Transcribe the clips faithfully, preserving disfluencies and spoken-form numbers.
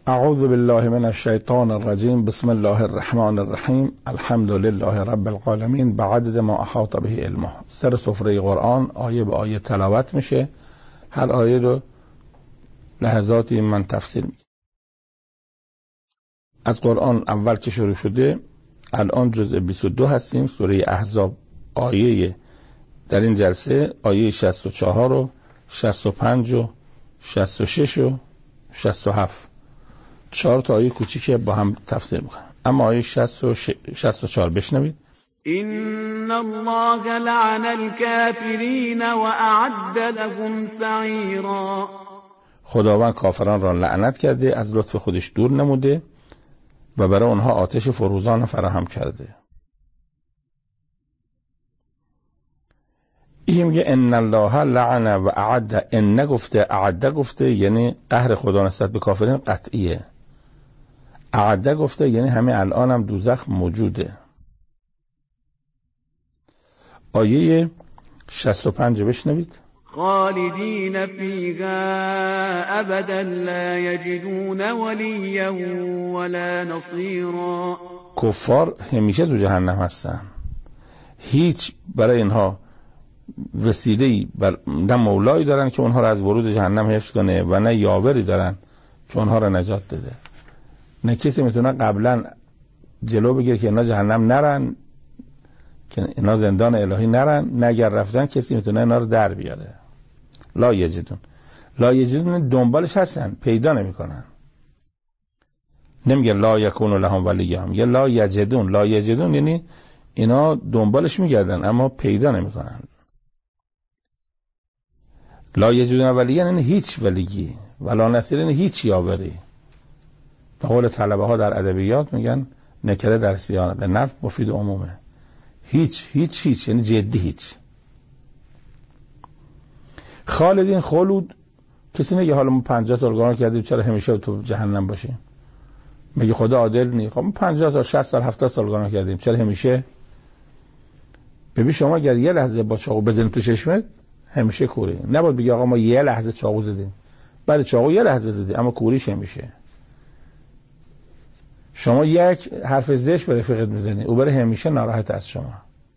اعوذ بالله من الشیطان الرجیم. بسم الله الرحمن الرحیم. الحمد لله رب العالمین بعدد ما احاط به علمه. سر سفره قرآن آیه به آیه تلاوت میشه. هر آیه رو لحظاتی من تفسیر میکنم. از قرآن اول که شروع شده الان جزء بیست و دو هستیم. سوره احزاب آیه در این جلسه آیه شصت و چهار و شصت و پنج و شصت و شش و شصت و هفت، چهار تا آیه کوچیک با هم تفسیر میکنم. اما آیه شصت و شصت و چهار بشنوید. ان الله لعن الكافرین و اعد لهم سعیرا. خداوند کافران را لعنت کرده، از لطف خودش دور نموده و برای اونها آتش فروزان فراهم کرده. این میگه ان الله لعن و اعد. ان نگفته اعد گفته، یعنی قهر خدا نسبت به کافرین قطعیه. اعد گفته یعنی همه الان هم دوزخ موجوده. آیه شصت و پنج بشنوید. خالدین فیها ابدا لا یجدون ولیا ولا نصیرا. کفار همیشه تو جهنم هستن، هیچ برای اینها وسیله‌ای بر... نه مولایی دارن که اونها را از ورود جهنم حفظ کنه و نه یاوری دارن که اونها را نجات بده. نه کسی میتونه قبلا جلو بگیره که اینا جهنم نرن، که اینا زندان الهی نرن، نه اگر رفتن کسی میتونه اینا رو در بیاره. لا یجدون. لا یجدون دنبالش هستن، پیدا نمیکنن. نمیگه لا یکون لهم ولیهم، میگه لا یجدون. لا یجدون یعنی اینا دنبالش میگردن اما پیدا نمیکنن. لا یجدون ولیه یعنی هیچ ولیگی، ولا نصیر یعنی هیچ یاوری. به قول طلبه ها در ادبیات میگن نکره در سیاق نفی مفید عمومه. هیچ هیچ هیچ یعنی جدی هیچ. خالدین خلود. کسی نگه حالا ما پنجاه سال گناه کردیم چرا همیشه تو جهنم باشیم؟ میگه خدا عادل نی. خب ما پنجاه سال شصت سال هفتاد سال گناه کردیم چرا همیشه؟ ببین شما اگر یه لحظه با چاقو بزنید تو چشمت همیشه کوری. نباید بگی آقا ما یه لحظه چاقو زدیم. بله چاقو یه لحظه زدی اما کوریش همیشه. شما یک حرف زشت به رفیقت میزنی او برای همیشه ناراحت از شما.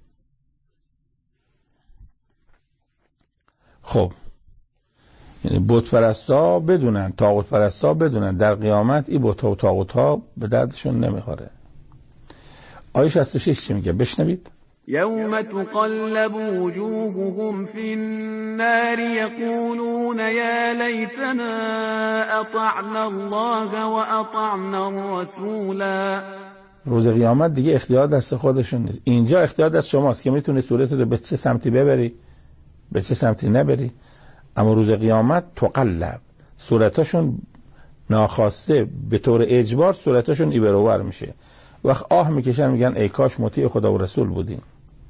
خب یعنی بت پرستا بدونن، طاغوت پرستا بدونن در قیامت این بت ها و طاغوت ها به دردشون نمیخوره. آیه شصت و شش چی میگه بشنوید. یوم تقلب وجوههم فی النار یقولون یا لیتنا اطعنا الله و اطعنا الرسولا. روز قیامت دیگه اختیار دست خودشون نیست. اینجا اختیار دست شماست که میتونی صورتت رو به چه سمتی ببری به چه سمتی نبری. اما روز قیامت تقلب صورتاشون ناخواسته به طور اجبار صورتاشون ایبروور میشه. وقت آه میکشن میگن ای کاش مطیع خدا و رسول بودیم.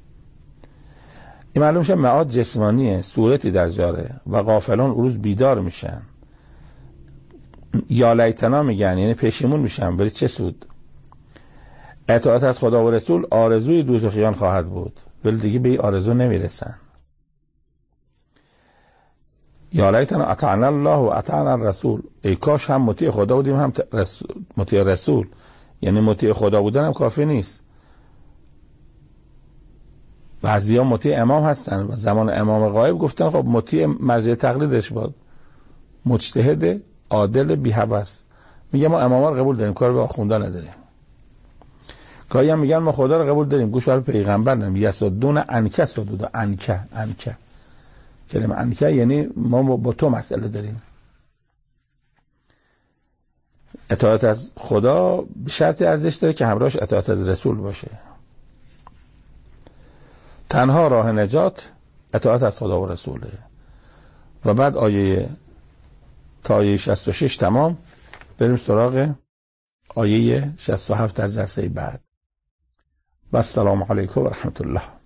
این معلوم شه معاد جسمانیه، صورتی در جاره و غافلان روز بیدار میشن. یا لیتنا میگن یعنی پشیمون میشن. بری چه سود؟ اطاعت از خدا و رسول آرزوی دوزخیان خواهد بود ولی دیگه به این آرزو نمیرسن. یا لیتنا اطعنا الله و اطعنا الرسول. ای کاش هم مطیع خدا بودیم هم رسول. مطیع رسول یعنی مطیع خدا بودن هم کافی نیست. بعضی ها مطیع امام هستن و زمان امام غایب گفتن خب مطیع مرجع تقلیدش باد، مجتهد عادل بی هوس. میگه ما امام رو قبول داریم کار به آخونده نداریم. گاهی هم میگن ما خدا رو قبول داریم گوش بر پیغمبر نداریم. یسدون عنک صدودا. عنک عنک کلمه عنک یعنی ما با تو مسئله داریم. اطاعت از خدا به شرط ارزش داره که همراهش اطاعت از رسول باشه. تنها راه نجات اطاعت از خدا و رسوله. و بعد آیه تا آیه شصت و شش تمام. بریم سراغ آیه شصت و هفت در جلسه بعد. و السلام علیکم و رحمت الله.